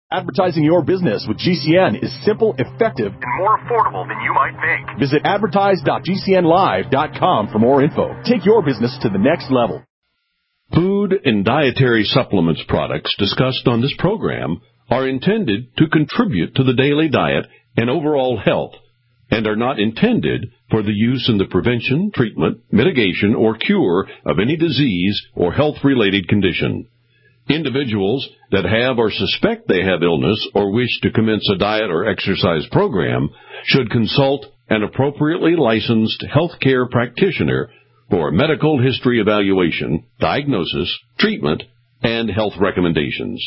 Advertising your business with GCN is simple, effective, and more affordable than you might think. Visit advertise.gcnlive.com for more info. Take your business to the next level. Food and dietary supplements products discussed on this program are intended to contribute to the daily diet and overall health and are not intended for the use in the prevention, treatment, mitigation, or cure of any disease or health-related condition. Individuals that have or suspect they have illness or wish to commence a diet or exercise program should consult an appropriately licensed healthcare practitioner for medical history evaluation, diagnosis, treatment, and health recommendations.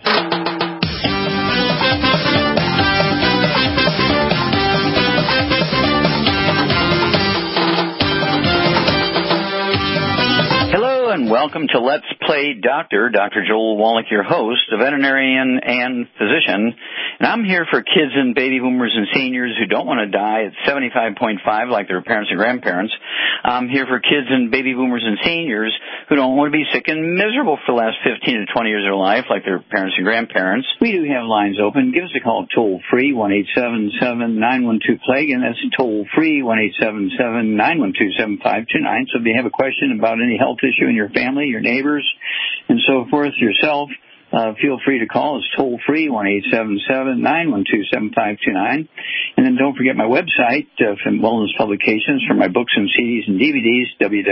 And welcome to Let's Play Doctor. Dr. Joel Wallach, your host, a veterinarian and physician. And I'm here for kids and baby boomers and seniors who don't want to die at 75.5 like their parents and grandparents. I'm here for kids and baby boomers and seniors who don't want to be sick and miserable for the last 15 to 20 years of their life like their parents and grandparents. We do have lines open. Give us a call toll-free, 1-877-912-PLAGUE, and that's toll-free, 1-877-912-7529. So if you have a question about any health issue in your family, your neighbors, and so forth, yourself, feel free to call us toll-free, 1-877-912-7529. And then don't forget my website from Wellness Publications for my books and CDs and DVDs,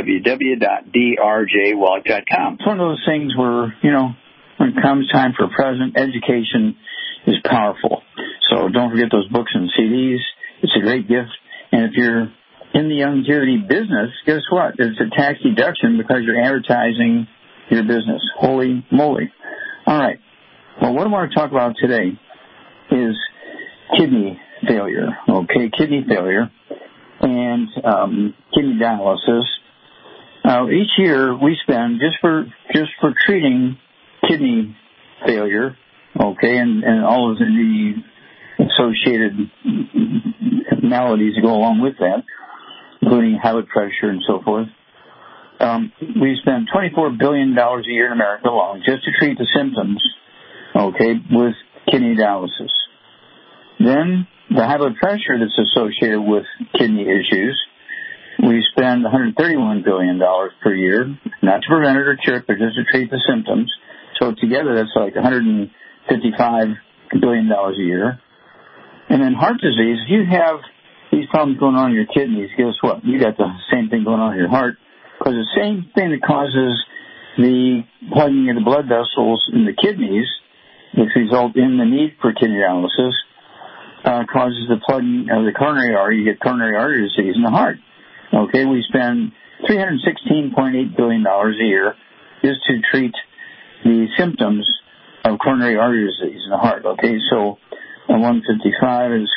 www.drjwallach.com. It's one of those things where, when it comes time for present, education is powerful. So don't forget those books and CDs. It's a great gift. And if you're in the longevity business, guess what? It's a tax deduction because you're advertising your business. Holy moly. All right. Well, what I want to talk about today is kidney failure. Okay, kidney failure and kidney dialysis. Each year we spend just for treating kidney failure, okay, and all of the associated maladies that go along with that, including high blood pressure and so forth. We spend $24 billion a year in America alone just to treat the symptoms, okay, with kidney dialysis. Then the high blood pressure that's associated with kidney issues, we spend $131 billion per year, not to prevent it or cure it, but just to treat the symptoms. So together that's like $155 billion a year. And then heart disease, if you have these problems going on in your kidneys, guess what? You got the same thing going on in your heart, because the same thing that causes the plugging of the blood vessels in the kidneys, which result in the need for kidney dialysis, causes the plugging of the coronary artery. You get coronary artery disease in the heart. Okay, we spend $316.8 billion a year just to treat the symptoms of coronary artery disease in the heart. Okay, so 155 is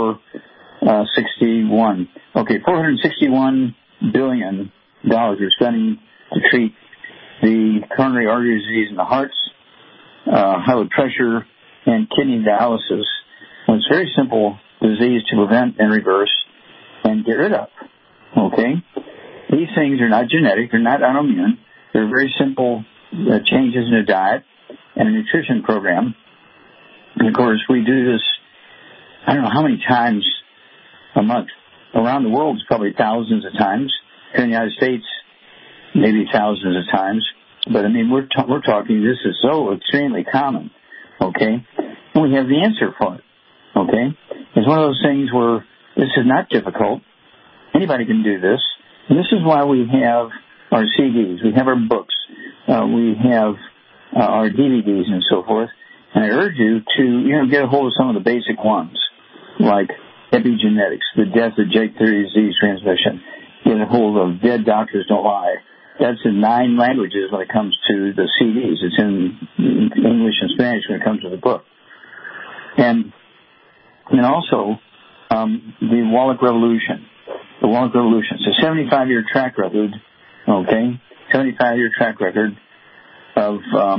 461. Okay, $461 billion we're spending to treat the coronary artery disease in the hearts, high blood pressure, and kidney dialysis. Well, it's a very simple disease to prevent and reverse and get rid of. Okay? These things are not genetic. They're not autoimmune. They're very simple changes in a diet and a nutrition program. And, of course, we do this, I don't know how many times a month. Around the world, it's probably thousands of times. Here in the United States, maybe thousands of times. But, I mean, we're talking, this is so extremely common, okay? And we have the answer for it, okay? It's one of those things where this is not difficult. Anybody can do this. And this is why we have our CDs. We have our books. We have our DVDs and so forth. And I urge you to, get a hold of some of the basic ones, like epigenetics, the death of genetic disease transmission. Get a hold of Dead Doctors Don't Lie. That's in 9 languages when it comes to the CDs. It's in English and Spanish when it comes to the book. And also, the Wallach Revolution. The Wallach Revolution. It's a 75-year track record, okay? 75-year track record of,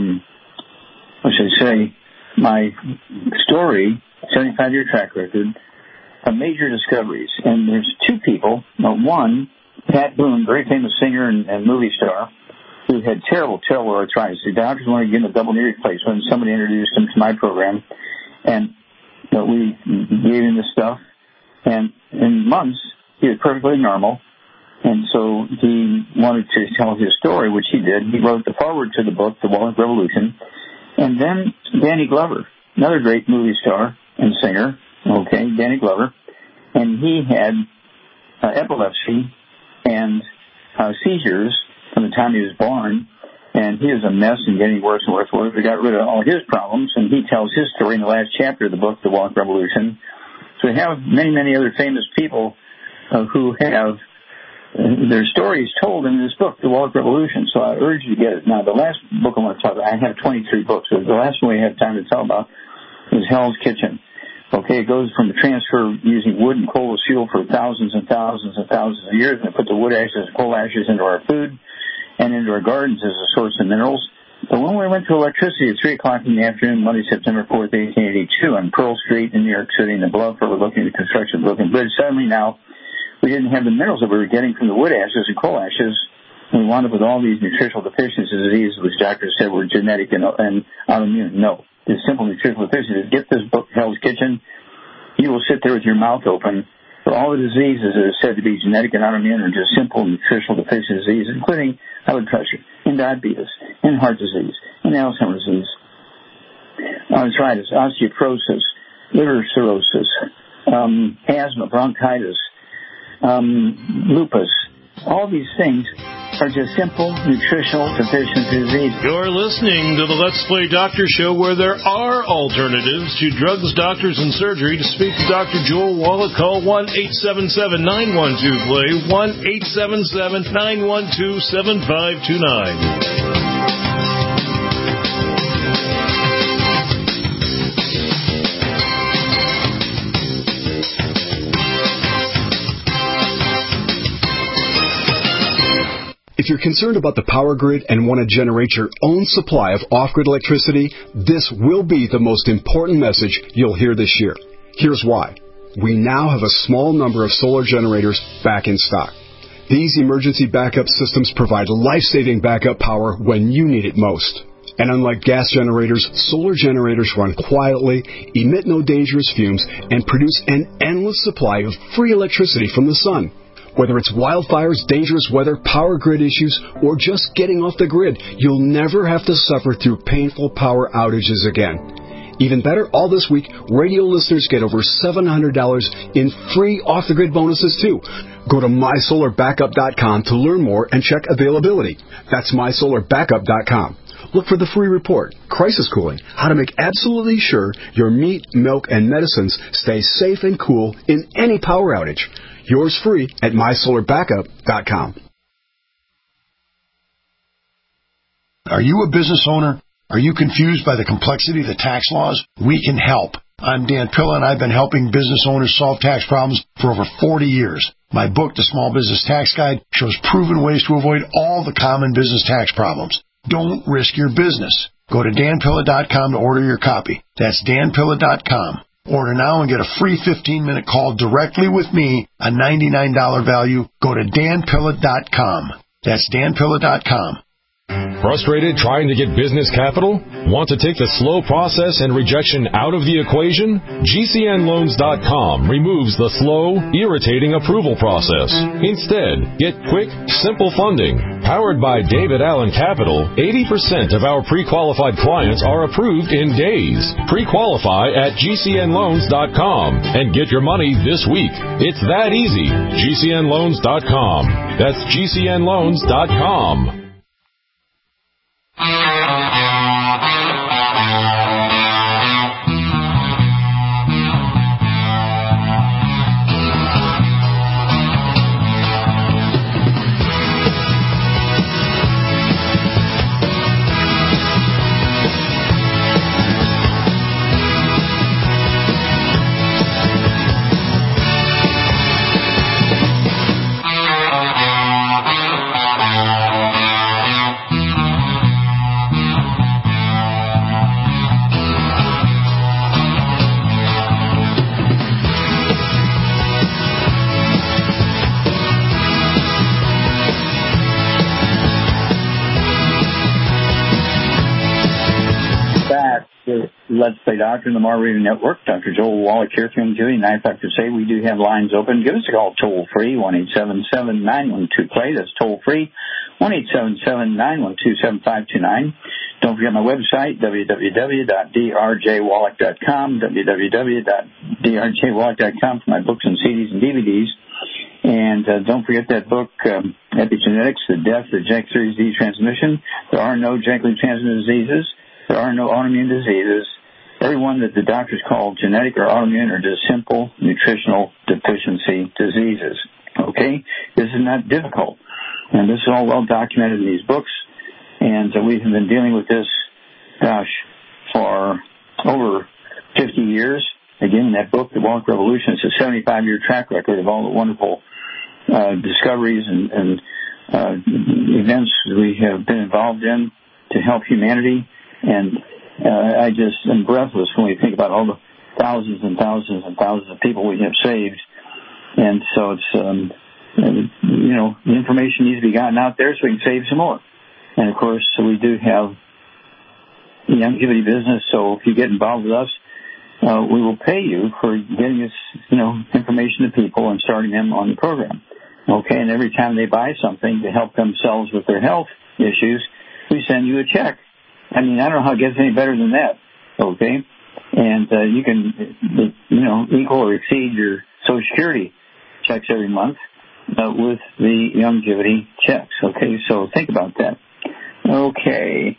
my story, 75-year track record of major discoveries. And there's 2 people. One, Pat Boone, very famous singer and movie star, who had terrible arthritis. The doctors wanted to give him a double knee replacement. Somebody introduced him to my program. But we gave him the stuff, and in months, he was perfectly normal. And so he wanted to tell his story, which he did. He wrote the foreword to the book, The Wallach Revolution. And then Danny Glover, another great movie star and singer, Danny Glover, and he had epilepsy and seizures from the time he was born, and he was a mess and getting worse and worse and worse. We got rid of all his problems, and he tells his story in the last chapter of the book, The Wallach Revolution. So we have many, many other famous people who have their stories told in this book, The Wallach Revolution. So I urge you to get it. Now, the last book I want to talk about, I have 23 books. So the last one we have time to tell about is Hell's Kitchen. It goes from the transfer using wood and coal as fuel for thousands and thousands and thousands of years, and it put the wood ashes and coal ashes into our food and into our gardens as a source of minerals. But when we went to electricity at 3 o'clock in the afternoon, Monday, September 4th, 1882, on Pearl Street in New York City, in the bluff overlooking the construction of Brooklyn Bridge, suddenly now we didn't have the minerals that we were getting from the wood ashes and coal ashes. We wound up with all these nutritional deficiencies, diseases, which doctors said were genetic and autoimmune. No. The simple nutritional deficiencies. Get this book, Hell's Kitchen. You will sit there with your mouth open for all the diseases that are said to be genetic and autoimmune, or just simple nutritional deficiency diseases, including high blood pressure, and diabetes, and heart disease, and Alzheimer's disease, arthritis, osteoporosis, liver cirrhosis, asthma, bronchitis, lupus. All these things are just simple nutritional deficiency disease. You're listening to the Let's Play Doctor Show, where there are alternatives to drugs, doctors, and surgery. To speak to Dr. Joel Wallach, call 1-877-912-PLAY, 1-877-912-7529. If you're concerned about the power grid and want to generate your own supply of off-grid electricity, this will be the most important message you'll hear this year. Here's why. We now have a small number of solar generators back in stock. These emergency backup systems provide life-saving backup power when you need it most. And unlike gas generators, solar generators run quietly, emit no dangerous fumes, and produce an endless supply of free electricity from the sun. Whether it's wildfires, dangerous weather, power grid issues, or just getting off the grid, you'll never have to suffer through painful power outages again. Even better, all this week, radio listeners get over $700 in free off-the-grid bonuses, too. Go to MySolarBackup.com to learn more and check availability. That's MySolarBackup.com. Look for the free report, Crisis Cooling, how to make absolutely sure your meat, milk, and medicines stay safe and cool in any power outage. Yours free at MySolarBackup.com. Are you a business owner? Are you confused by the complexity of the tax laws? We can help. I'm Dan Pilla, and I've been helping business owners solve tax problems for over 40 years. My book, The Small Business Tax Guide, shows proven ways to avoid all the common business tax problems. Don't risk your business. Go to danpilla.com to order your copy. That's danpilla.com. Order now and get a free 15-minute call directly with me, a $99 value. Go to danpilla.com. That's danpilla.com. Frustrated trying to get business capital? Want to take the slow process and rejection out of the equation? GCNloans.com removes the slow, irritating approval process. Instead, get quick, simple funding. Powered by David Allen Capital, 80% of our pre-qualified clients are approved in days. Pre-qualify at GCNloans.com and get your money this week. It's that easy. GCNloans.com. That's GCNloans.com. doctor in the Margarita Network, Dr. Joel Wallach here from Youngevity. And I have to say we do have lines open. Give us a call toll-free, 1-877-912-PLAY. That's toll-free, 1-877-912-7529. Don't forget my website, www.drjwallach.com, www.drjwallach.com for my books and CDs and DVDs. And don't forget that book, Epigenetics, The Death of Genetic Disease Transmission. There are no genetically transmitted diseases. There are no autoimmune diseases. Every one that the doctors call genetic or autoimmune are just simple nutritional deficiency diseases. Okay? This is not difficult. And this is all well documented in these books. And we have been dealing with this, for over 50 years. Again, in that book, The Wallach Revolution, it's a 75-year track record of all the wonderful discoveries and events we have been involved in to help humanity. And I just am breathless when we think about all the thousands and thousands and thousands of people we have saved. And so it's, the information needs to be gotten out there so we can save some more. And, of course, we do have the Youngevity business, so if you get involved with us, we will pay you for getting us, information to people and starting them on the program. Okay, and every time they buy something to help themselves with their health issues, we send you a check. I mean, I don't know how it gets any better than that. Okay, and you can, equal or exceed your Social Security checks every month with the Youngevity checks. Okay, so think about that. Okay,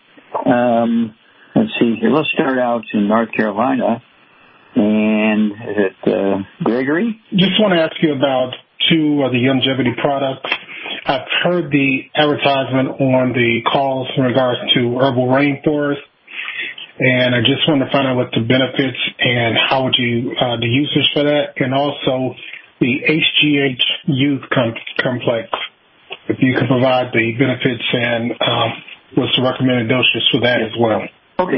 let's see here. Let's start out in North Carolina. And is it Gregory? Just want to ask you about two of the Youngevity products. I've heard the advertisement on the calls in regards to Herbal Rainforest, and I just want to find out what the benefits and how would you the usage for that, and also the HGH Youth Complex. If you could provide the benefits and what's the recommended dosage for that as well. Okay.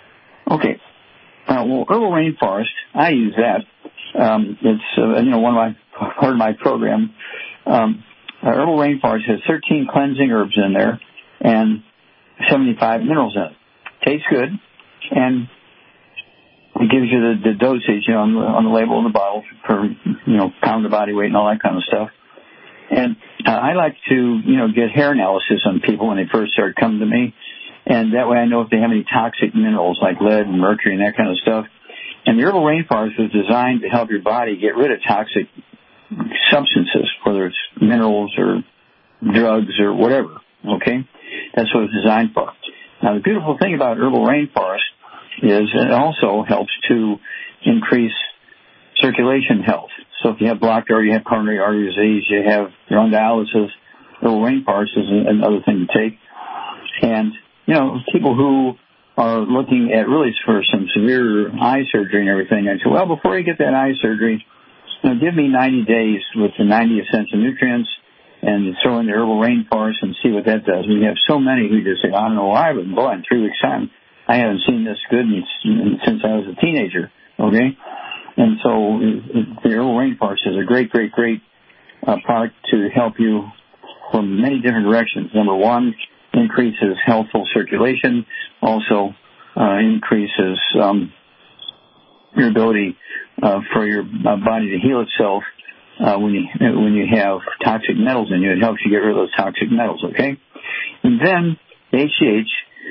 Well, Herbal Rainforest, I use that. It's, part of my program. Herbal Rainforest has 13 cleansing herbs in there and 75 minerals in it. Tastes good, and it gives you the dosage, on the label of the bottle for, pound of body weight and all that kind of stuff. And I like to, get hair analysis on people when they first start coming to me. And that way I know if they have any toxic minerals like lead and mercury and that kind of stuff. And the Herbal Rainforest was designed to help your body get rid of toxic substances, whether it's minerals or drugs or whatever. Okay? That's what it's designed for. Now, the beautiful thing about Herbal Rainforest is it also helps to increase circulation health. So if you have blocked artery, you have coronary artery disease, you have your own dialysis, Herbal Rainforest is another thing to take. And people who are looking at really for some severe eye surgery and everything, I say, well, before you get that eye surgery, give me 90 days with the 90 essential nutrients and throw in the Herbal Rainforest and see what that does. We have so many who just say, I don't know why, but boy, in 3 weeks' time, I haven't seen this good since I was a teenager, okay? And so the Herbal Rainforest is a great product to help you from many different directions. Number one, increases healthful circulation, also increases your ability for your body to heal itself when you have toxic metals in you. It helps you get rid of those toxic metals, okay? And then HGH,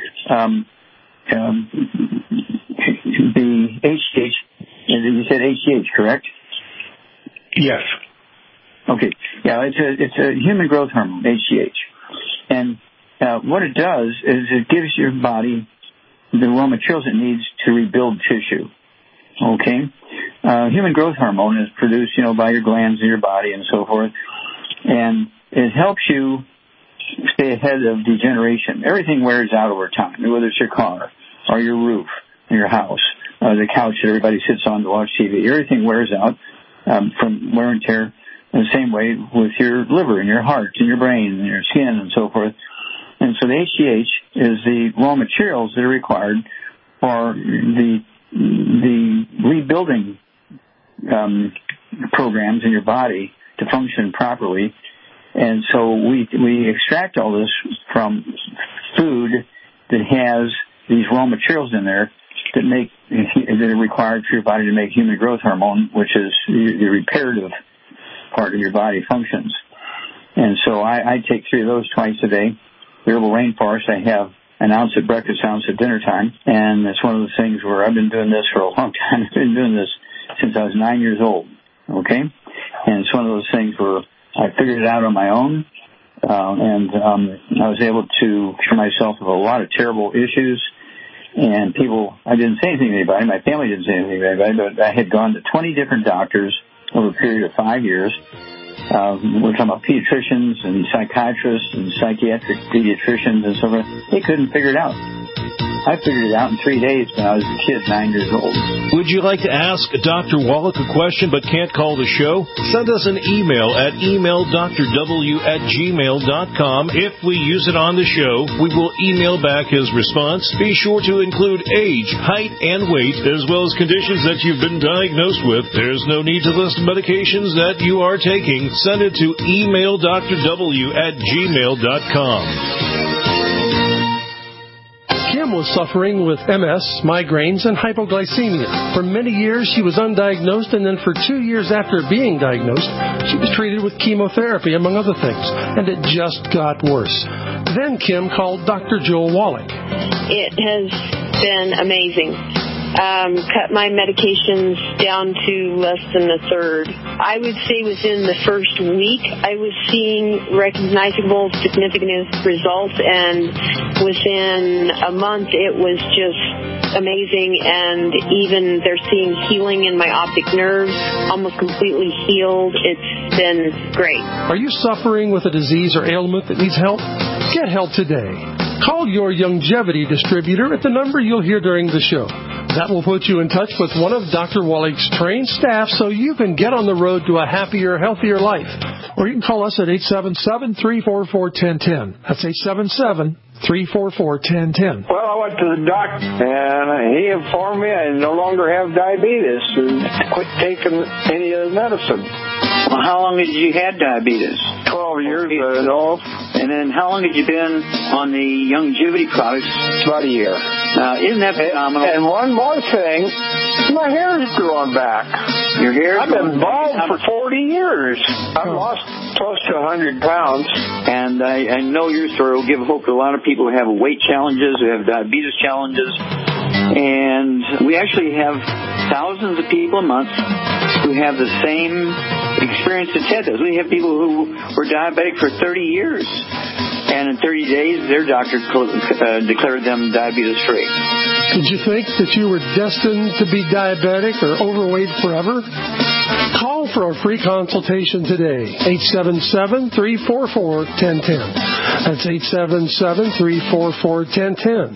the HGH, you said HGH, correct? Yes. Okay. Yeah, it's a human growth hormone, HGH. And what it does is it gives your body the raw materials it needs to rebuild tissue. Okay? Human growth hormone is produced, by your glands in your body and so forth. And it helps you stay ahead of degeneration. Everything wears out over time, whether it's your car or your roof or your house, the couch that everybody sits on to watch TV. Everything wears out from wear and tear in the same way with your liver and your heart and your brain and your skin and so forth. And so the HGH is the raw materials that are required for the rebuilding programs in your body to function properly. And so we extract all this from food that has these raw materials in there that are required for your body to make human growth hormone, which is the reparative part of your body functions. And so I take 3 of those twice a day. The Herbal Rainforest, I have an ounce at breakfast, ounce at dinner time. And it's one of those things where I've been doing this for a long time. I've been doing this since I was 9 years old. Okay? And it's one of those things where I figured it out on my own. And I was able to cure myself of a lot of terrible issues. And I didn't say anything to anybody. My family didn't say anything to anybody, but I had gone to 20 different doctors over a period of 5 years. We're talking about pediatricians and psychiatrists and psychiatric pediatricians and so forth. They couldn't figure it out. I figured it out in 3 days when I was a kid, 9 years old. Would you like to ask Dr. Wallach a question but can't call the show? Send us an email at emaildrw@gmail.com. If we use it on the show, we will email back his response. Be sure to include age, height, and weight, as well as conditions that you've been diagnosed with. There's no need to list medications that you are taking. Send it to emaildrw@gmail.com. Kim was suffering with MS, migraines, and hypoglycemia. For many years, she was undiagnosed, and then for 2 years after being diagnosed, she was treated with chemotherapy, among other things, and it just got worse. Then Kim called Dr. Joel Wallach. It has been amazing. Cut my medications down to less than a third. I would say within the first week, I was seeing recognizable, significant results, and within a month, it was just amazing. And even they're seeing healing in my optic nerves, almost completely healed. It's been great. Are you suffering with a disease or ailment that needs help? Get help today. Call your Youngevity distributor at the number you'll hear during the show. That will put you in touch with one of Dr. Wallach's trained staff so you can get on the road to a happier, healthier life. Or you can call us at 877-344-1010. That's 877-344-1010. Well, I went to the doctor, and he informed me I no longer have diabetes and quit taking any of the medicine. Well, how long had you had diabetes? 12 years, I know. And then how long had you been on the Youngevity products? About a year. Isn't that phenomenal? And one more thing, my hair's growing back. Your hair's I've been bald for 40 years. I've lost close to 100 pounds. And I know your story will give hope to a lot of people who have weight challenges, who have diabetes challenges. And we actually have thousands of people a month who have the same experience that Ted does. We have people who were diabetic for 30 years. And in 30 days, their doctor declared them diabetes-free. Did you think that you were destined to be diabetic or overweight forever? Call for a free consultation today. 877-344-1010. That's 877-344-1010.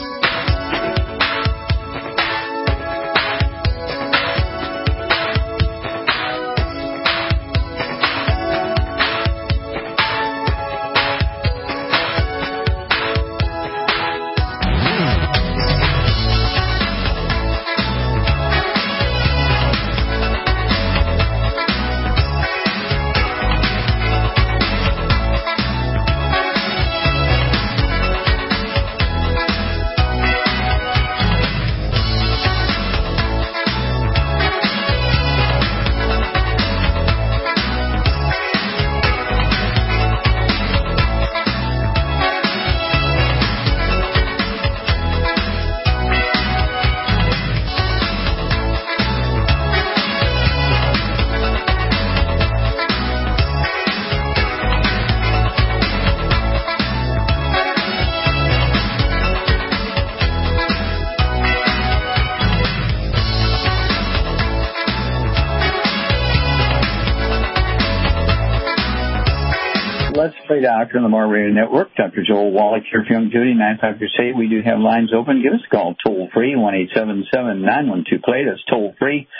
Let's Play Doctor on the More Radio Network. Dr. Joel Wallach here for Youngevity, 958. We do have lines open. Give us a call toll-free, 1-877-912-PLAY. That's toll-free,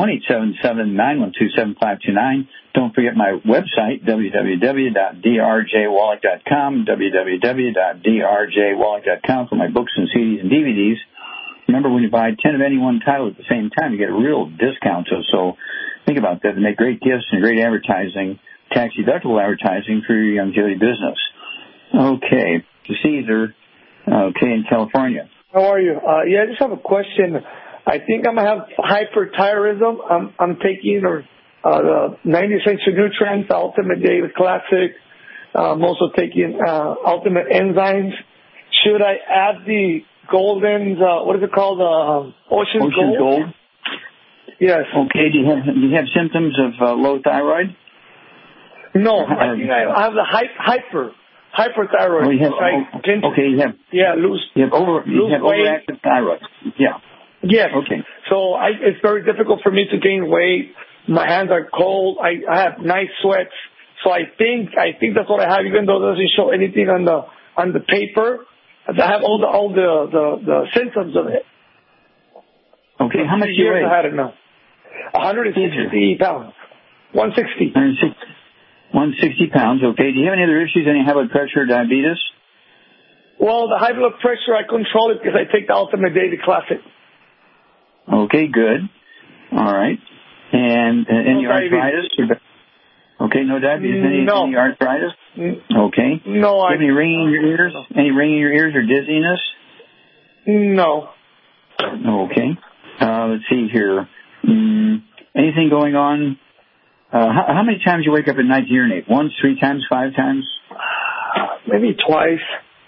1-877-912-7529. Don't forget my website, www.drjwallach.com, www.drjwallach.com for my books and CDs and DVDs. Remember, when you buy 10 of any one title at the same time, you get a real discount. So think about that. They make great gifts and great advertising, tax-deductible advertising for your Youngevity business. Okay, to Caesar, in California. How are you? Yeah, I just have a question. I think I'm going to have hyperthyroidism. I'm taking the 90 essential nutrients, Ultimate Daily Classic. I'm also taking Ultimate Enzymes. Should I add the Golden's, what is it called? Ocean Gold? Yes. Okay. Do you have symptoms of low thyroid? No, I think I have the hyperthyroid. Oh, you have, you have overactive thyroid. Yeah. Yes. Okay. So it's very difficult for me to gain weight. My hands are cold. I have nice sweats. So I think that's what I have, even though it doesn't show anything on the paper. I have all the symptoms of it. Okay. How much do you weigh? I had it now. 160 pounds. 160. 160 pounds. Okay. Do you have any other issues? Any high blood pressure or diabetes? Well, the high blood pressure, I control it because I take the Ultimate Daily Classic. Okay, good. All right. And any arthritis? Okay, no diabetes. Any arthritis? Okay. No. Any ringing in your ears? Any ringing in your ears or dizziness? No. Okay. Let's see here. Anything going on? How many times do you wake up at night to urinate? Once, 3 times, 5 times? Maybe twice.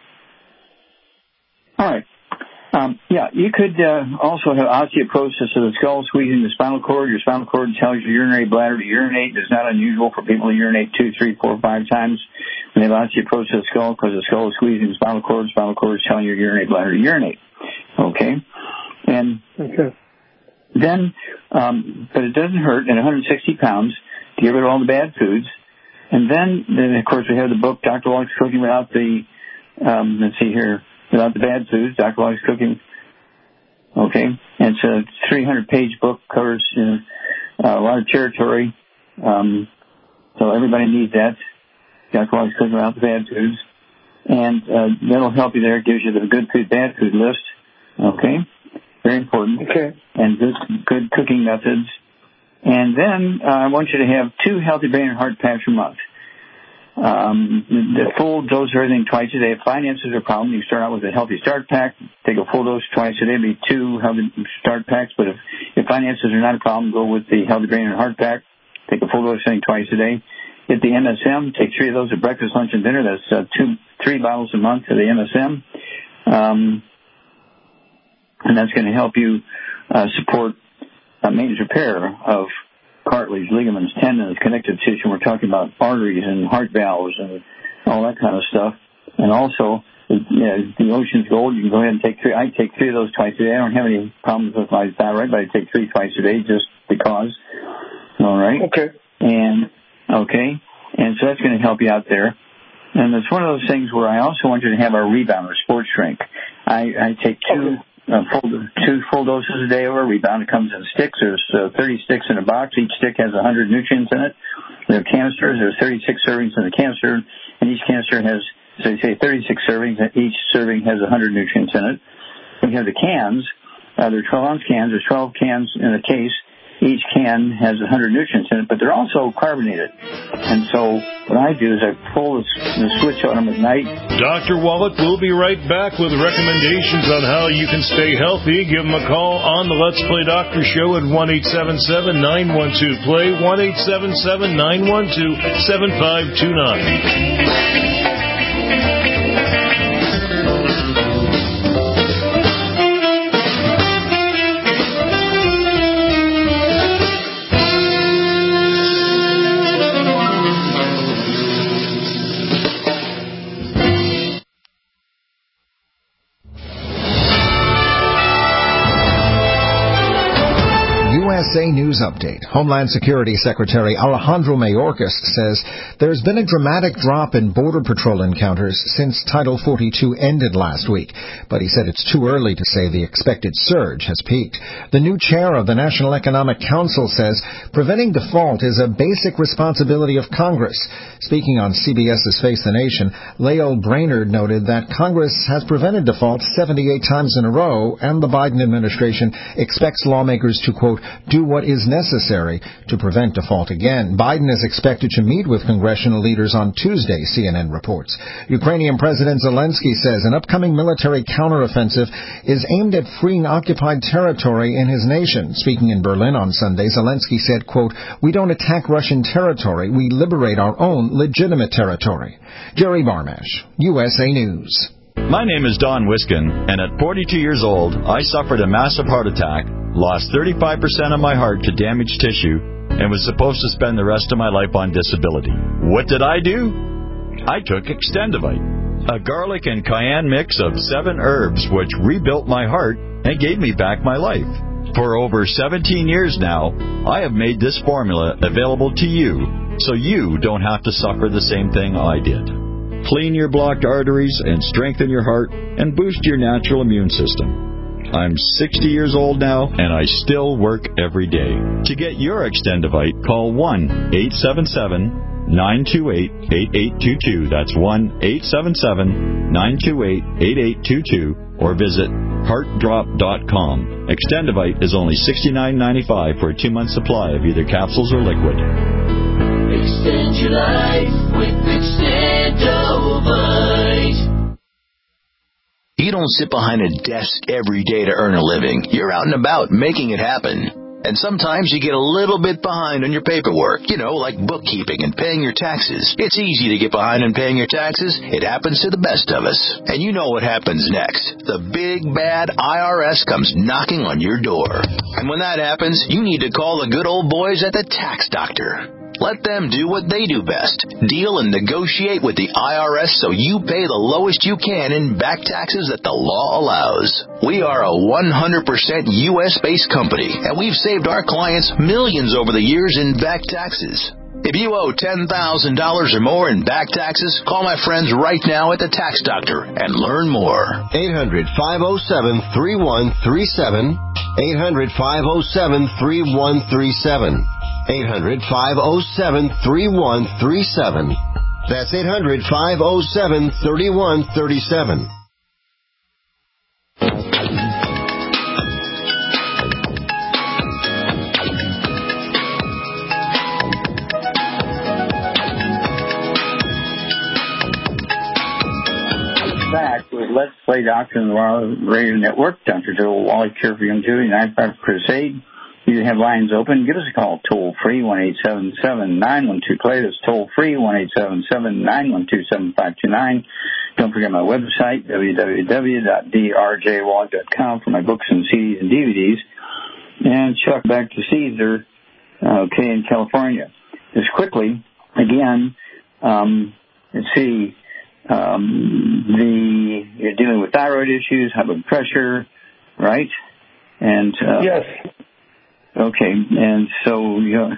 All right. You could also have osteoporosis of the skull, squeezing the spinal cord. Your spinal cord tells your urinary bladder to urinate. It's not unusual for people to urinate 2, 3, 4, 5 times when they have osteoporosis of the skull because the skull is squeezing the spinal cord. The spinal cord is telling your urinary bladder to urinate. Okay? And then, but it doesn't hurt at 160 pounds to get rid of all the bad foods. And then of course, we have the book, Dr. Wallach's Cooking Without the, let's see here, Without the Bad Foods, Dr. Wallach's Cooking. Okay. And it's a 300-page book, covers a lot of territory. So everybody needs that. Dr. Wallach's Cooking Without the Bad Foods. And that'll help you there. It gives you the good food, bad food list. Okay. Very important. Okay. And good cooking methods. And then I want you to have 2 Healthy Brain and Heart packs a month. The full dose of everything twice a day. If finances are a problem, you start out with a Healthy Start pack. Take a full dose twice a day. Be 2 Healthy Start packs. But if finances are not a problem, go with the Healthy Brain and Heart pack. Take a full dose of everything twice a day. Get the MSM. Take 3 of those at breakfast, lunch, and dinner. That's 3 bottles a month of the MSM. And that's going to help you support maintenance repair of cartilage, ligaments, tendons, connective tissue. We're talking about arteries and heart valves and all that kind of stuff. And also, the Ocean's Gold, you can go ahead and take 3. I take 3 of those twice a day. I don't have any problems with my thyroid, but I take 3 twice a day just because. All right? Okay. And so that's going to help you out there. And it's one of those things where I also want you to have our Rebound or Sports Drink. I take 2 full doses a day of a Rebound. It comes in sticks. There's 30 sticks in a box. Each stick has 100 nutrients in it. There are canisters. There's 36 servings in the canister, and each canister has, so you say 36 servings, and each serving has 100 nutrients in it. We have the cans. They're 12-ounce cans. There's 12 cans in a case. Each can has 100 nutrients in it, but they're also carbonated. And so what I do is I pull the switch on them at night. Dr. Wallach will be right back with recommendations on how you can stay healthy. Give him a call on the Let's Play Doctor Show at 1-877-912-PLAY, 1-877-912-7529. USA News Update. Homeland Security Secretary Alejandro Mayorkas says there's been a dramatic drop in Border Patrol encounters since Title 42 ended last week, but he said it's too early to say the expected surge has peaked. The new chair of the National Economic Council says preventing default is a basic responsibility of Congress. Speaking on CBS's Face the Nation, Lael Brainerd noted that Congress has prevented default 78 times in a row, and the Biden administration expects lawmakers to, quote, do what is necessary to prevent default again. Biden is expected to meet with congressional leaders on Tuesday, CNN reports. Ukrainian President Zelensky says an upcoming military counteroffensive is aimed at freeing occupied territory in his nation. Speaking in Berlin on Sunday, Zelensky said, quote, "We don't attack Russian territory. We liberate our own legitimate territory." Jerry Barmash, USA News. My name is Don Wiskin, and at 42 years old, I suffered a massive heart attack, lost 35% of my heart to damaged tissue, and was supposed to spend the rest of my life on disability. What did I do? I took Extendivite, a garlic and cayenne mix of 7 herbs which rebuilt my heart and gave me back my life. For over 17 years now, I have made this formula available to you, so you don't have to suffer the same thing I did. Clean your blocked arteries and strengthen your heart and boost your natural immune system. I'm 60 years old now, and I still work every day. To get your Extendivite, call 1-877-928-8822. That's 1-877-928-8822. Or visit heartdrop.com. Extendivite is only $69.95 for a 2-month supply of either capsules or liquid. Extend your life with Extendovite. You don't sit behind a desk every day to earn a living. You're out and about making it happen. And sometimes you get a little bit behind on your paperwork, like bookkeeping and paying your taxes. It's easy to get behind on paying your taxes. It happens to the best of us. And you know what happens next. The big, bad IRS comes knocking on your door. And when that happens, you need to call the good old boys at the Tax Doctor. Let them do what they do best. Deal and negotiate with the IRS so you pay the lowest you can in back taxes that the law allows. We are a 100% U.S.-based company, and we've saved our clients millions over the years in back taxes. If you owe $10,000 or more in back taxes, call my friends right now at the Tax Doctor and learn more. 800-507-3137. 800-507-3137. 800-507-3137. That's 800-507-3137. Back with Let's Play Doctor and the Radio Network. Dr. Joel Wallach here for Youngevity, 95 Crusade. You have lines open. Give us a call toll-free, 1-877-912-PLAY. That's toll-free, 1-877-912-7529. Don't forget my website, www.drjwallach.com, for my books and CDs and DVDs. And Chuck, back to Caesar, in California. Just quickly, again, let's see, you're dealing with thyroid issues, high blood pressure, right? And yes. Okay, and so do you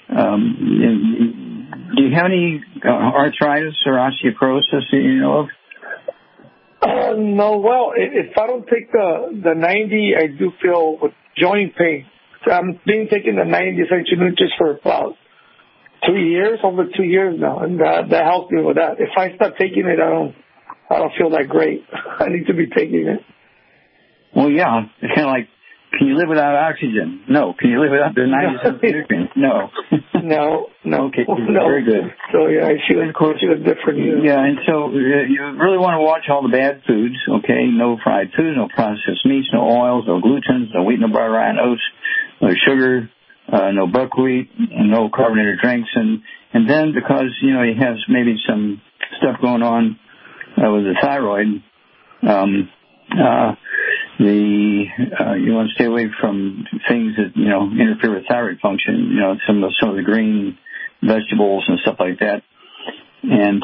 have any arthritis or osteoporosis that you know of? No. Well, if I don't take the 90, I do feel with joint pain. So I'm been taking the 90 essential nutrients for about 2 years, over 2 years now, and that helps me with that. If I start taking it, I don't feel that great. I need to be taking it. Well, yeah, it's kind of like, can you live without oxygen? No. Can you live without the 97 nutrients? No. No. Okay, no. Very good. So, yeah, she was different. Yeah, and so you really want to watch all the bad foods, okay? No fried foods, no processed meats, no oils, no glutens, no wheat, no butter, rye, oats, no sugar, no buckwheat, and no carbonated drinks. And then because, you have maybe some stuff going on with the thyroid, you want to stay away from things that interfere with thyroid function. Some of the green vegetables and stuff like that, and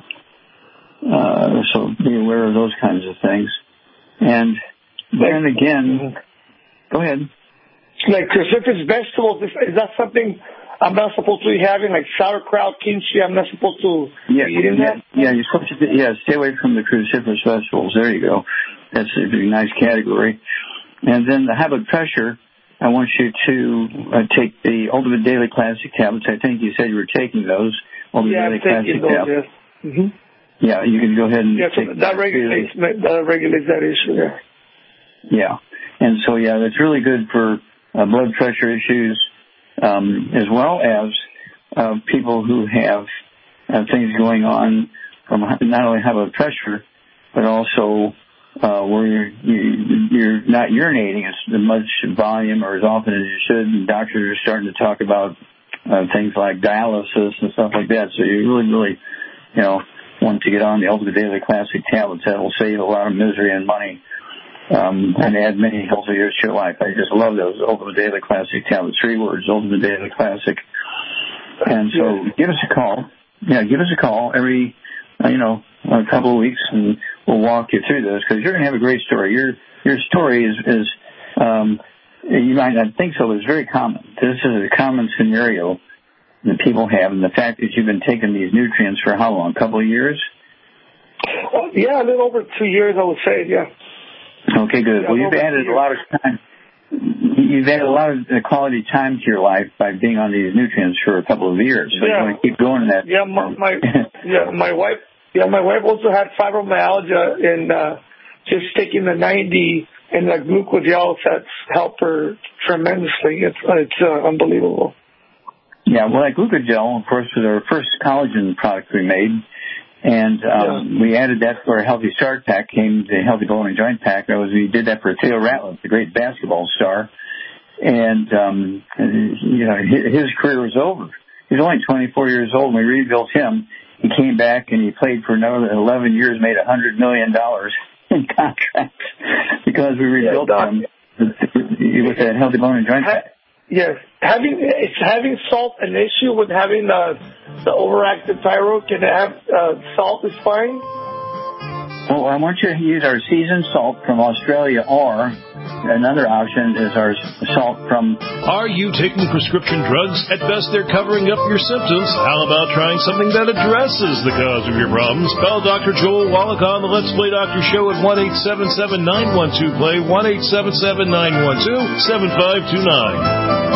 so be aware of those kinds of things. And then again, go ahead. Like cruciferous vegetables, is that something I'm not supposed to be having? Like sauerkraut, kimchi, I'm not supposed to be eating that? Yeah, you're supposed to. Stay away from the cruciferous vegetables. There you go. That's a very nice category. And then the high blood pressure, I want you to take the Ultimate Daily Classic tablets. I think you said you were taking those. Ultimate Daily Classic tablets. Yes. Mm-hmm. Yeah, you can go ahead and take that regulates that issue. Yeah. And so, that's really good for blood pressure issues, as well as people who have things going on from not only high blood pressure, but also where you're not urinating as much volume or as often as you should. And doctors are starting to talk about things like dialysis and stuff like that. So you really, want to get on the Ultimate Daily Classic tablets. That will save a lot of misery and money and add many healthy years to your life. I just love those Ultimate Daily Classic tablets. 3 words, Ultimate Daily Classic. And so give us a call. Yeah, give us a call every, a couple of weeks, and we'll walk you through this, because you're going to have a great story. Your story is you might not think so, but it's very common. This is a common scenario that people have, and the fact that you've been taking these nutrients for how long? A couple of years? Yeah, a little over 2 years, I would say, yeah. Okay, good. Well, you've added a lot of time. You've added a lot of quality time to your life by being on these nutrients for a couple of years. So you want to keep going in that. Yeah, my wife. Yeah, my wife also had fibromyalgia, and just taking the 90 and the glucogel that's helped her tremendously. It's unbelievable. Yeah, well, that glucogel, of course, was our first collagen product we made. And we added that to our Healthy Start pack, came the Healthy Bone and Joint pack. We did that for Theo Ratliff, the great basketball star. And, his career was over. He was only 24 years old when we rebuilt him. He came back and he played for another 11 years, made $100 million in contracts because we rebuilt him with that Healthy Bone and Joint pack. Yes. Is having salt an issue with having the overactive thyroid? Can it have salt is fine? Well, I want you to use our seasoned salt from Australia, or another option is our salt from... Are you taking prescription drugs? At best, they're covering up your symptoms. How about trying something that addresses the cause of your problems? Call Dr. Joel Wallach on the Let's Play Doctor Show at 1-877-912-PLAY, 1-877-912-7529.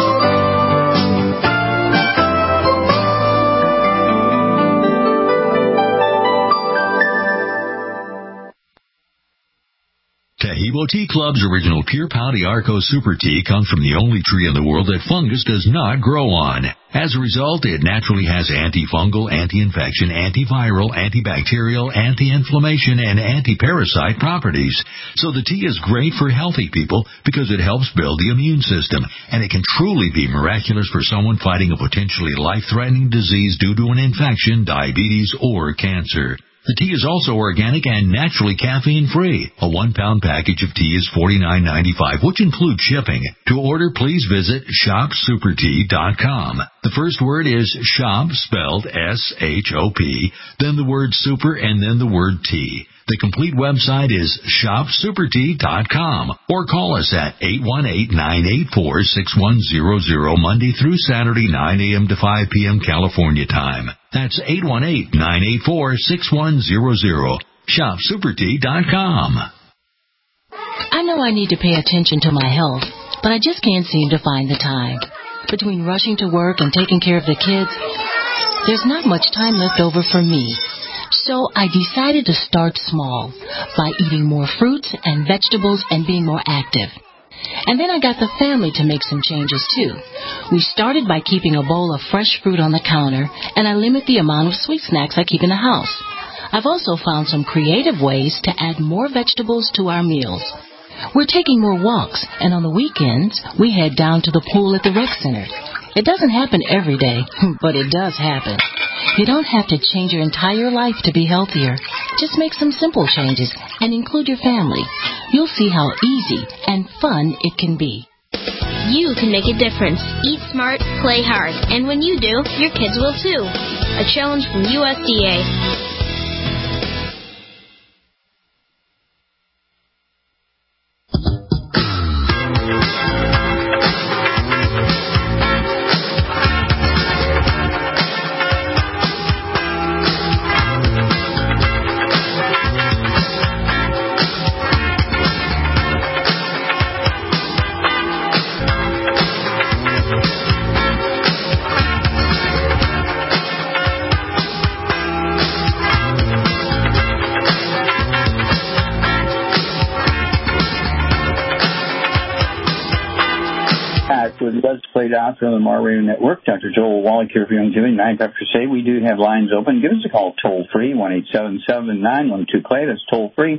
Taheebo Tea Club's original Pure Pau d'Arco Super Tea comes from the only tree in the world that fungus does not grow on. As a result, it naturally has antifungal, anti-infection, antiviral, antibacterial, anti-inflammation, and anti-parasite properties. So the tea is great for healthy people because it helps build the immune system, and it can truly be miraculous for someone fighting a potentially life-threatening disease due to an infection, diabetes, or cancer. The tea is also organic and naturally caffeine-free. A 1-pound package of tea is $49.95, which includes shipping. To order, please visit shopsupertea.com. The first word is shop, spelled S-H-O-P, then the word super, and then the word tea. The complete website is shopsupertea.com, or call us at 818-984-6100 Monday through Saturday, 9 a.m. to 5 p.m. California time. That's 818-984-6100. shopsupertea.com. I know I need to pay attention to my health, but I just can't seem to find the time. Between rushing to work and taking care of the kids, there's not much time left over for me. So I decided to start small by eating more fruits and vegetables and being more active. And then I got the family to make some changes too. We started by keeping a bowl of fresh fruit on the counter, and I limit the amount of sweet snacks I keep in the house. I've also found some creative ways to add more vegetables to our meals. We're taking more walks, and on the weekends, we head down to the pool at the rec center. It doesn't happen every day, but it does happen. You don't have to change your entire life to be healthier. Just make some simple changes and include your family. You'll see how easy and fun it can be. You can make a difference. Eat smart, play hard. And when you do, your kids will too. A challenge from USDA. Play Doctor on the Mar Radio Network. Dr. Joel Wallach here for Youngevity, 95 Crusade. We do have lines open. Give us a call toll-free, 1-877-912-CLAY. That's toll-free,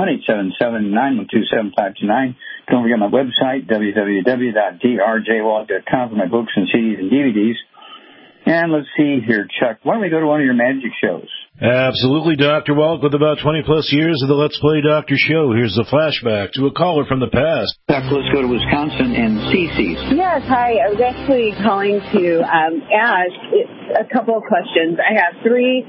1-877-912-7529. Don't forget my website, www.drjwallach.com, for my books and CDs and DVDs. And let's see here, Chuck. Why don't we go to one of your magic shows? Absolutely, Dr. Wallach, with about 20-plus years of the Let's Play Doctor show. Here's a flashback to a caller from the past. Let's go to Wisconsin and Cece. Yes, hi. I was actually calling to ask a couple of questions. I have three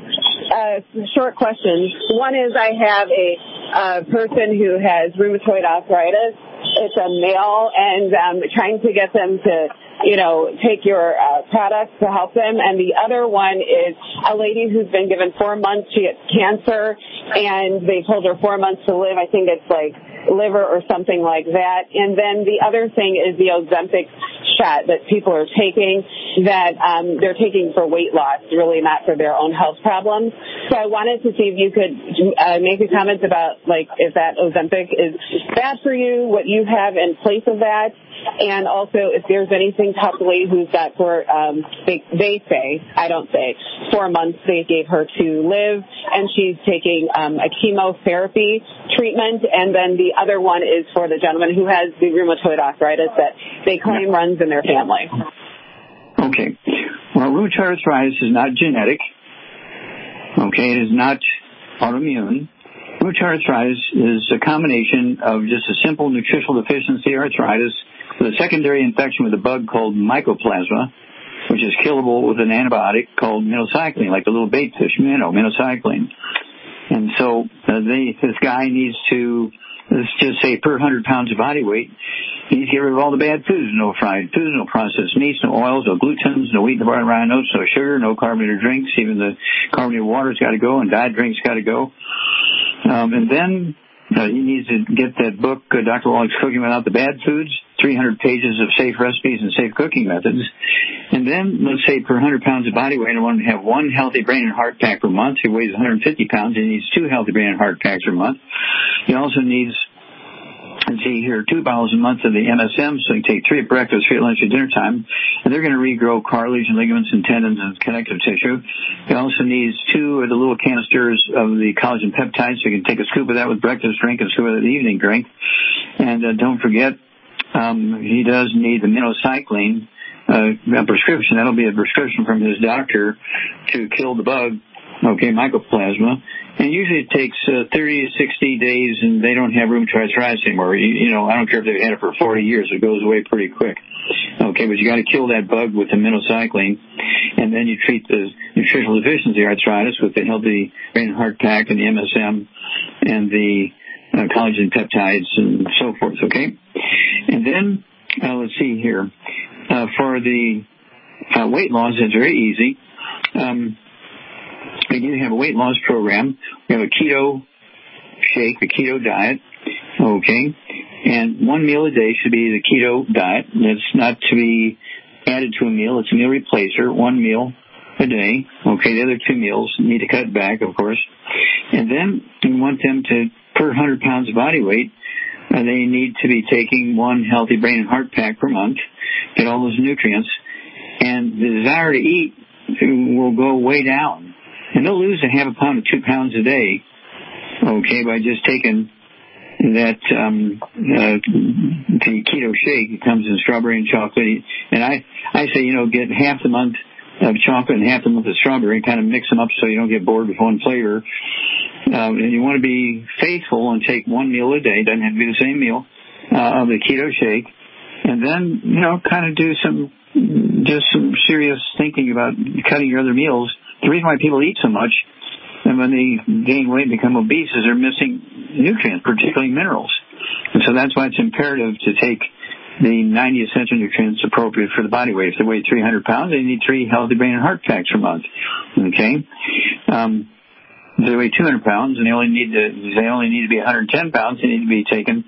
short questions. One is I have a person who has rheumatoid arthritis. It's a male, and trying to get them to, take your products to help them. And the other one is a lady who's been given 4 months. She gets cancer, and they told her 4 months to live. I think it's like liver or something like that. And then the other thing is the Ozempic shot that people are taking, that they're taking for weight loss, really not for their own health problems. So I wanted to see if you could make a comment about, like, if that Ozempic is bad for you, what you have in place of that, and also if there's anything possibly who's got for, they say, I don't say, 4 months they gave her to live, and she's taking a chemotherapy treatment, and then the other one is for the gentleman who has the rheumatoid arthritis that they claim runs in their family. Okay. Well, rheumatoid arthritis is not genetic. Okay, it is not autoimmune. Rheumatoid arthritis is a combination of just a simple nutritional deficiency arthritis with a secondary infection with a bug called mycoplasma, which is killable with an antibiotic called minocycline, like the little bait fish, minocycline. And so this guy needs to, let's just say per 100 pounds of body weight, he needs to get rid of all the bad foods, no fried foods, no processed meats, no oils, no glutens, no wheat, no barley, rye, no sugar, no carbonated drinks, even the carbonated water's got to go, and diet drinks got to go. And then he needs to get that book, Dr. Wallach's Cooking Without the Bad Foods, 300 pages of safe recipes and safe cooking methods. And then, let's say per 100 pounds of body weight, I want to have one healthy brain and heart pack per month. He weighs 150 pounds. He needs 2 healthy brain and heart packs per month. He also needs, let's see here, 2 bottles a month of the MSM, so he can take 3 at breakfast, 3 at lunch, at dinner time. And they're going to regrow cartilage and ligaments and tendons and connective tissue. He also needs 2 of the little canisters of the collagen peptides, so you can take a scoop of that with breakfast drink and a scoop of that with the evening drink. And don't forget, he does need the minocycline, a prescription. That'll be a prescription from his doctor to kill the bug, mycoplasma. And usually it takes 30 to 60 days, and they don't have rheumatoid arthritis anymore. I don't care if they've had it for 40 years. It goes away pretty quick. Okay, but you got to kill that bug with the minocycline, and then you treat the nutritional deficiency arthritis with the healthy brain and heart pack and the MSM and the collagen peptides and so forth, okay? And then, let's see here. For the weight loss, it's very easy. We do have a weight loss program. We have a keto shake, a keto diet, okay? And 1 meal a day should be the keto diet. It's not to be added to a meal. It's a meal replacer, 1 meal a day. Okay, the other 2 meals need to cut back, of course. And then we want them to, per 100 pounds of body weight, they need to be taking 1 healthy brain and heart pack per month, get all those nutrients, and the desire to eat will go way down. And they'll lose a half a pound to 2 pounds a day, okay, by just taking that the keto shake. It comes in strawberry and chocolate. And I say, get half the month of chocolate and half the month of strawberry and kind of mix them up so you don't get bored with one flavor. And you want to be faithful and take 1 meal a day. It doesn't have to be the same meal of the keto shake. And then, kind of do some serious thinking about cutting your other meals. The reason why people eat so much and when they gain weight and become obese is they're missing nutrients, particularly minerals. And so that's why it's imperative to take the 90 essential nutrients appropriate for the body weight. If they weigh 300 pounds, they need 3 healthy brain and heart packs per month. Okay? If they weigh 200 pounds and they only need to be 110 pounds, they need to be taken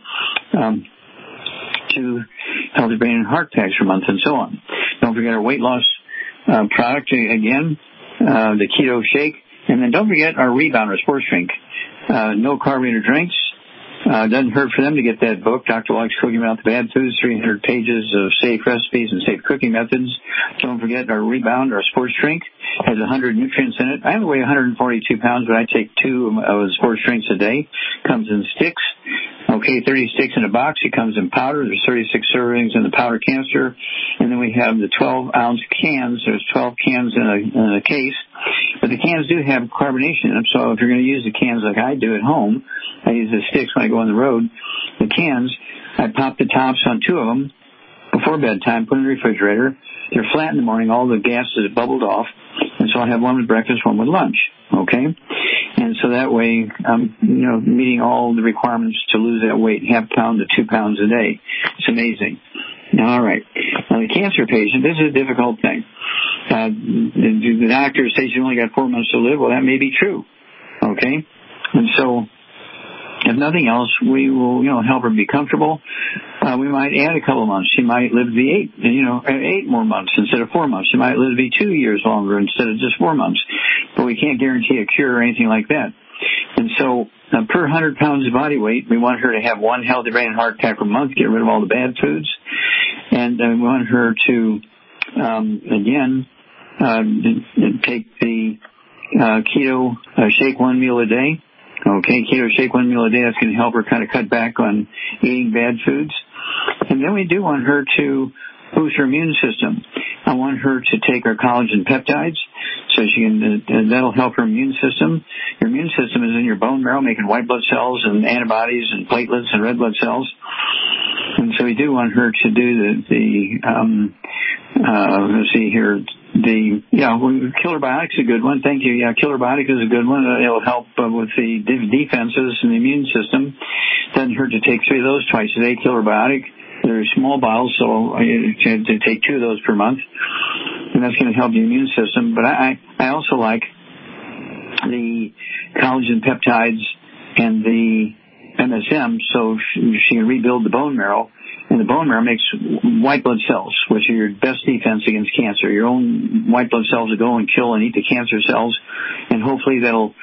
2 healthy brain and heart packs per month, and so on. Don't forget our weight loss product, again, the keto shake. And then don't forget our rebounder sports drink. No carbonated drinks, Doesn't hurt for them to get that book, Dr. Wallach's Cooking Without the Bad Foods, 300 pages of safe recipes and safe cooking methods. Don't forget our Rebound, our sports drink, has 100 nutrients in it. I only weigh 142 pounds, but I take 2 of the sports drinks a day. Comes in sticks. Okay, 30 sticks in a box. It comes in powder. There's 36 servings in the powder canister. And then we have the 12-ounce cans. There's 12 cans in a case. But the cans do have carbonation in them, so if you're going to use the cans like I do at home, I use the sticks when I go on the road. The cans, I pop the tops on 2 of them before bedtime, put them in the refrigerator. They're flat in the morning. All the gases have bubbled off. And so I have one with breakfast, one with lunch. Okay? And so that way, I'm, meeting all the requirements to lose that weight, 1/2 pound to 2 pounds a day. It's amazing. All right. Now, the cancer patient, this is a difficult thing. The doctor says you only got 4 months to live. Well, that may be true. Okay? And so, if nothing else, we will, help her be comfortable. We might add a couple of months. She might live to be 8 more months instead of 4 months. She might live to be 2 years longer instead of just 4 months. But we can't guarantee a cure or anything like that. And so, per 100 pounds of body weight, we want her to have 1 healthy brain and heart attack per month, get rid of all the bad foods. And we want her to, take the keto shake 1 meal a day. Okay, keto shake 1 meal a day. That's going to help her kind of cut back on eating bad foods. And then we do want her to boost her immune system. I want her to take our collagen peptides so she can, that'll help her immune system. Your immune system is in your bone marrow making white blood cells and antibodies and platelets and red blood cells. And so we do want her to do let's see here, Killer Biotic's a good one. Thank you. Yeah, Killer Biotic is a good one. It'll help with the defenses and the immune system. Doesn't hurt to take 3 of those twice a day, Killer Biotic. They're small bottles, so you have to take 2 of those per month. And that's going to help the immune system. But I also like the collagen peptides and the MSM, so she can rebuild the bone marrow. And the bone marrow makes white blood cells, which are your best defense against cancer. Your own white blood cells will go and kill and eat the cancer cells. And hopefully that'll,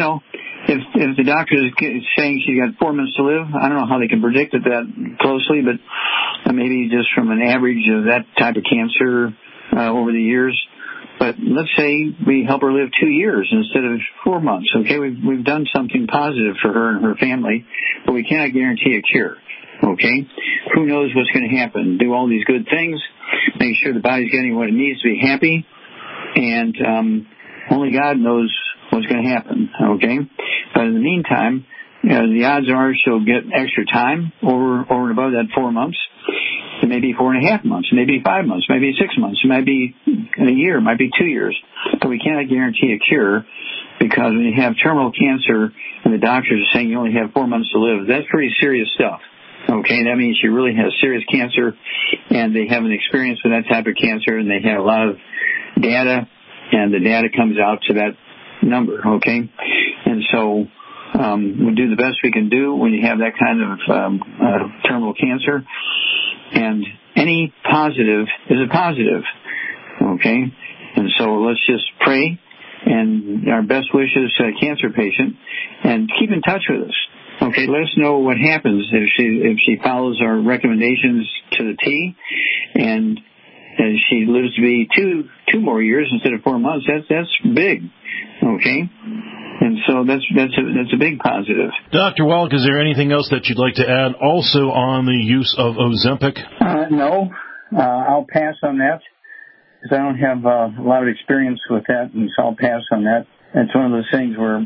if the doctor is saying she got 4 months to live, I don't know how they can predict it that closely, but maybe just from an average of that type of cancer over the years. But let's say we help her live 2 years instead of 4 months. Okay, we've done something positive for her and her family, but we cannot guarantee a cure. Okay, who knows what's going to happen? Do all these good things, make sure the body's getting what it needs to be happy, and only God knows what's going to happen. Okay, but in the meantime, the odds are she'll get extra time over and above that 4 months. It may be 4.5 months, maybe 5 months, maybe 6 months, it might be a year, it might be 2 years. But we cannot guarantee a cure, because when you have terminal cancer and the doctors are saying you only have 4 months to live, that's pretty serious stuff. Okay, that means she really has serious cancer, and they have an experience with that type of cancer, and they have a lot of data, and the data comes out to that number. Okay, and so we do the best we can do when you have that kind of terminal cancer. And any positive is a positive. Okay, and so let's just pray and our best wishes to a cancer patient, and keep in touch with us. Okay, let us know what happens if she follows our recommendations to the T, and she lives to be two more years instead of 4 months. That's big. Okay, and so that's a big positive. Dr. Wallach, is there anything else that you'd like to add also on the use of Ozempic? No, I'll pass on that, because I don't have a lot of experience with that, and so I'll pass on that. It's one of those things where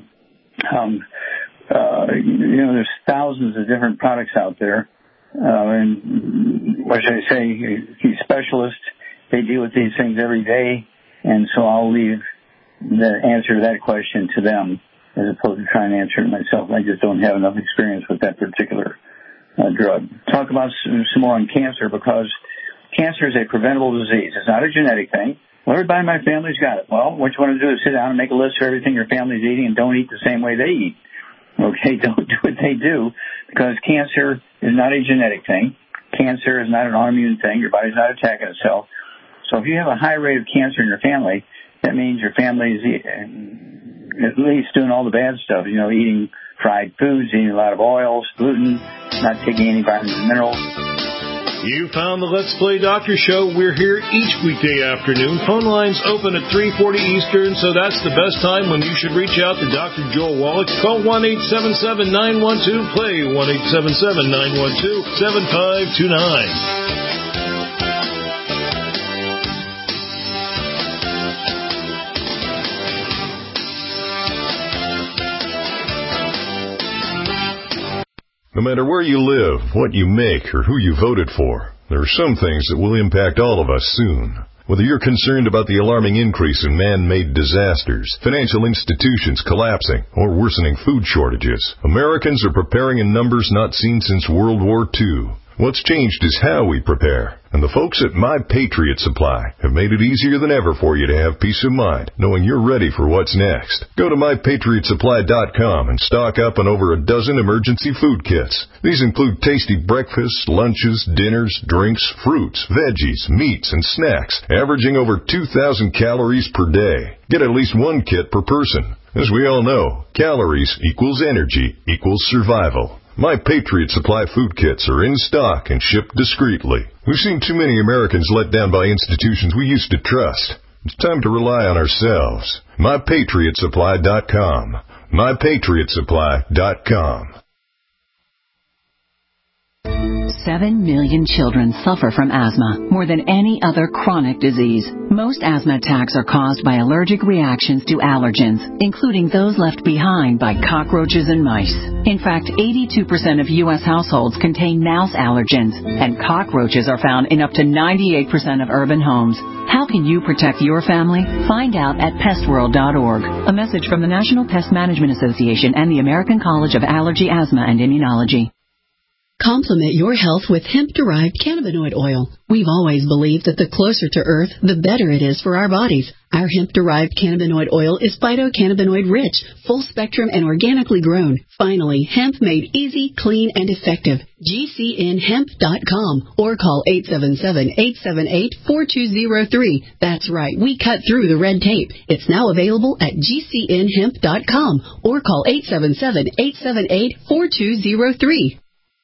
there's thousands of different products out there. And what should I say? These specialists, they deal with these things every day. And so I'll leave the answer to that question to them, as opposed to trying to answer it myself. I just don't have enough experience with that particular drug. Talk about some more on cancer, because cancer is a preventable disease. It's not a genetic thing. Well, everybody in my family's got it. Well, what you want to do is sit down and make a list of everything your family's eating, and don't eat the same way they eat. Okay, don't do what they do, because cancer is not a genetic thing. Cancer is not an autoimmune thing. Your body's not attacking itself. So if you have a high rate of cancer in your family, that means your family is at least doing all the bad stuff, eating fried foods, eating a lot of oils, gluten, not taking any vitamins and minerals. You found the Let's Play Doctor Show. We're here each weekday afternoon. Phone lines open at 3:40 Eastern, so that's the best time when you should reach out to Dr. Joel Wallach. Call 1-877-912-PLAY, 1-877-912-7529. No matter where you live, what you make, or who you voted for, there are some things that will impact all of us soon. Whether you're concerned about the alarming increase in man-made disasters, financial institutions collapsing, or worsening food shortages, Americans are preparing in numbers not seen since World War II. What's changed is how we prepare. And the folks at My Patriot Supply have made it easier than ever for you to have peace of mind, knowing you're ready for what's next. Go to MyPatriotSupply.com and stock up on over a dozen emergency food kits. These include tasty breakfasts, lunches, dinners, drinks, fruits, veggies, meats, and snacks, averaging over 2,000 calories per day. Get at least one kit per person. As we all know, calories equals energy equals survival. My Patriot Supply food kits are in stock and shipped discreetly. We've seen too many Americans let down by institutions we used to trust. It's time to rely on ourselves. MyPatriotSupply.com. MyPatriotSupply.com. 7 million children suffer from asthma, more than any other chronic disease. Most asthma attacks are caused by allergic reactions to allergens, including those left behind by cockroaches and mice. In fact, 82% of U.S. households contain mouse allergens, and cockroaches are found in up to 98% of urban homes. How can you protect your family? Find out at pestworld.org. A message from the National Pest Management Association and the American College of Allergy, Asthma, and Immunology. Complement your health with hemp-derived cannabinoid oil. We've always believed that the closer to Earth, the better it is for our bodies. Our hemp-derived cannabinoid oil is phytocannabinoid-rich, full-spectrum, and organically grown. Finally, hemp made easy, clean, and effective. GCNhemp.com or call 877-878-4203. That's right, we cut through the red tape. It's now available at GCNhemp.com or call 877-878-4203.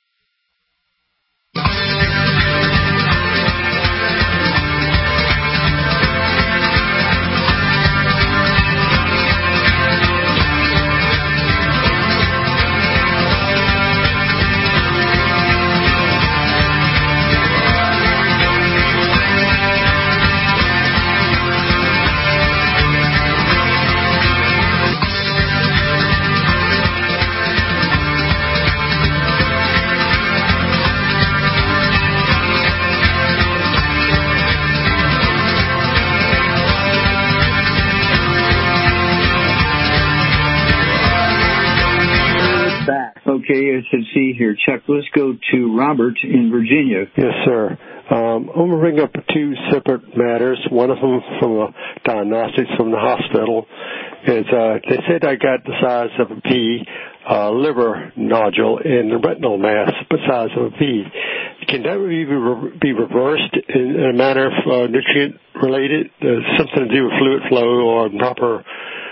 Okay, I should see here, Chuck. Let's go to Robert in Virginia. Yes, sir. I'm going to bring up two separate matters. One of them from diagnostics from the hospital. Is they said I got the size of a pea, liver nodule, and a retinal mass the size of a pea. Can that be reversed in a manner of nutrient related? Something to do with fluid flow or proper.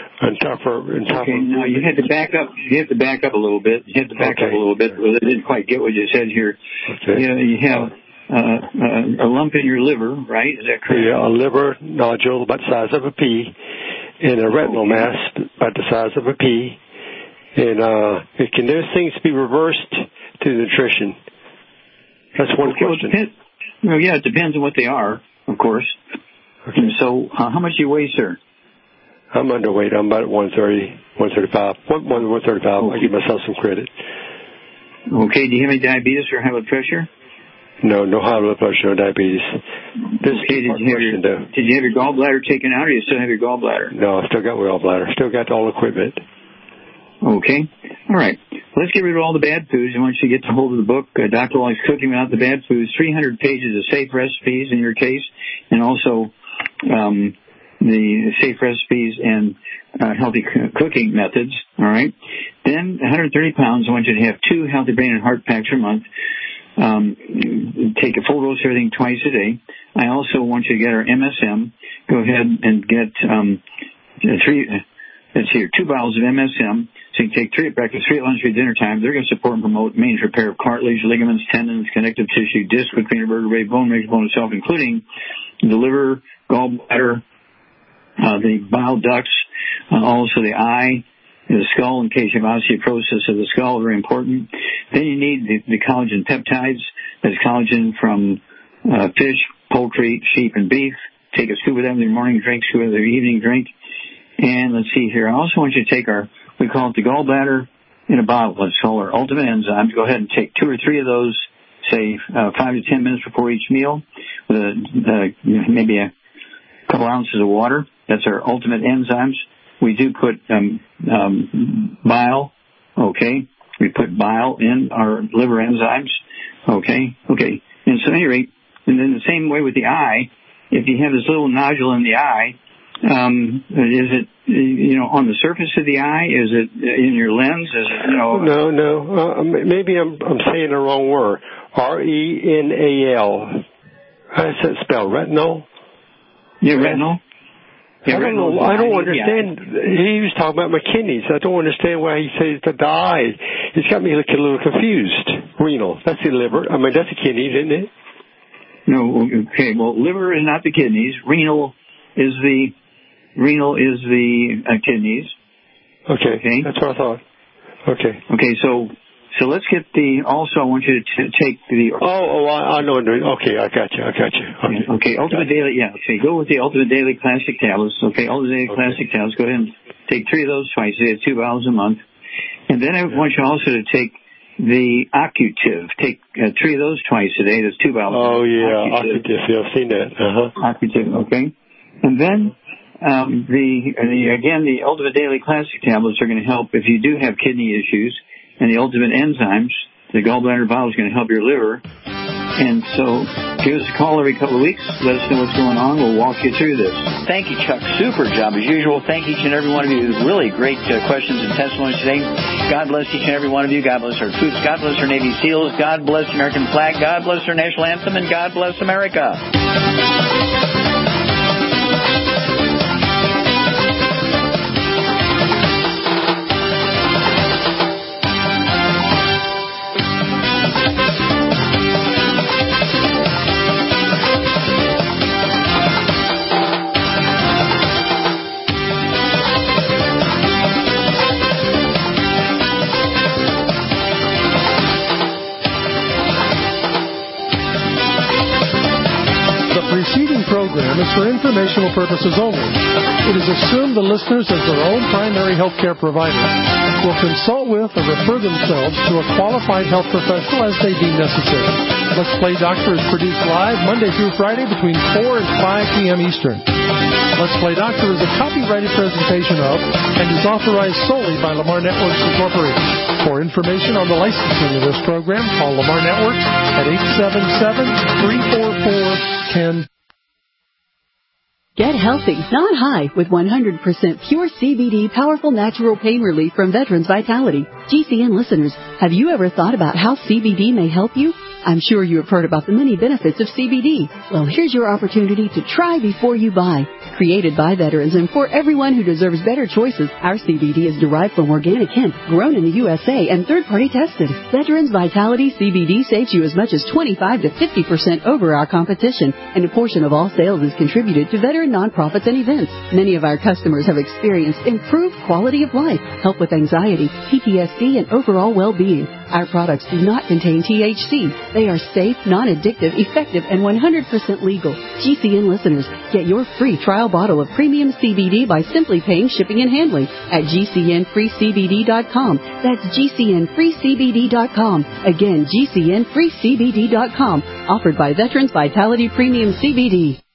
Okay, now you had to back up. You have to back up a little bit. Well, I didn't quite get what you said here. Okay. You have a lump in your liver, right? Is that correct? Yeah, a liver nodule about the size of a pea, and a retinal mass about the size of a pea. And can those things be reversed to nutrition? That's one question. It depends on what they are, of course. Okay. And so, how much do you weigh, sir? I'm underweight. I'm about 130, 135. 135. I'll give myself some credit. Okay. Do you have any diabetes or high blood pressure? No high blood pressure, no diabetes. Did you have your gallbladder taken out, or you still have your gallbladder? No, I still got my gallbladder. Still got all the equipment. Okay. All right. Let's get rid of all the bad foods. And once you get to hold of the book, Dr. Wally's Cooking Without the Bad Foods, 300 pages of safe recipes in your case, and also the safe recipes and healthy cooking methods, all right? Then 130 pounds, I want you to have 2 Healthy Brain and Heart Packs a month. Take a full dose of everything twice a day. I also want you to get our MSM. Go ahead and get 2 bottles of MSM. So you take 3 at breakfast, 3 at lunch, 3 at dinner time. They're going to support and promote maintenance repair of cartilage, ligaments, tendons, connective tissue, disc between vertebrae, bone makes bone itself, including the liver, gallbladder, the bile ducts, also the eye, the skull in case you have osteoporosis of the skull, very important. Then you need the collagen peptides. That's collagen from fish, poultry, sheep, and beef. Take a scoop of them in your morning drink, scoop of their evening drink. And let's see here. I also want you to take we call it the gallbladder in a bottle. Let's call our ultimate enzymes. Go ahead and take 2 or 3 of those, say 5 to 10 minutes before each meal, with maybe a couple ounces of water. That's our ultimate enzymes. We do put bile, okay? We put bile in our liver enzymes, okay? And so at any rate, and then the same way with the eye, if you have this little nodule in the eye, is it, on the surface of the eye? Is it in your lens? Is it, No. Maybe I'm saying the wrong word. Renal. How does that spell? Retinol? Yeah, retinol. I don't know. I don't understand. He was talking about my kidneys. I don't understand why he says the eye. It's got me looking a little confused. Renal. That's the liver. I mean, that's the kidneys, isn't it? No. Okay. Well, liver is not the kidneys. Renal is the kidneys. Okay. That's what I thought. Okay. So let's get also I want you to take the... I know. Okay, I got you. Okay, Ultimate Daily, Okay, go with the Ultimate Daily Classic Tablets. Okay, Ultimate Daily Classic Tablets. Go ahead and take 3 of those twice a day, 2 bottles a month. And then I want you also to take the Occutive. Take 3 of those twice a day. That's 2 bottles. Oh, yeah, Occutive. Yeah, I've seen that. Occutive, okay. And then the Ultimate Daily Classic Tablets are going to help if you do have kidney issues. And the ultimate enzymes, the gallbladder bottle is going to help your liver. And so give us a call every couple of weeks. Let us know what's going on. We'll walk you through this. Thank you, Chuck. Super job as usual. Thank each and every one of you. Really great questions and testimonies today. God bless each and every one of you. God bless our troops. God bless our Navy SEALs. God bless the American flag. God bless our national anthem. And God bless America. Program is for informational purposes only. It is assumed the listeners, as their own primary health care provider, will consult with or refer themselves to a qualified health professional as they deem necessary. Let's Play Doctor is produced live Monday through Friday between 4 and 5 p.m. Eastern. Let's Play Doctor is a copyrighted presentation of and is authorized solely by Lamar Networks Incorporated. For information on the licensing of this program, call Lamar Networks at 877-344-10. Get healthy, not high, with 100% pure CBD powerful natural pain relief from Veterans Vitality. GCN listeners, have you ever thought about how CBD may help you? I'm sure you have heard about the many benefits of CBD. Well, here's your opportunity to try before you buy. Created by veterans and for everyone who deserves better choices, our CBD is derived from organic hemp, grown in the USA, and third-party tested. Veterans Vitality CBD saves you as much as 25 to 50% over our competition, and a portion of all sales is contributed to veteran nonprofits and events. Many of our customers have experienced improved quality of life, help with anxiety, PTSD, and overall well-being. Our products do not contain THC. They are safe, non-addictive, effective, and 100% legal. GCN listeners, get your free trial bottle of premium CBD by simply paying shipping and handling at GCNFreeCBD.com. That's GCNFreeCBD.com. Again, GCNFreeCBD.com. Offered by Veterans Vitality Premium CBD.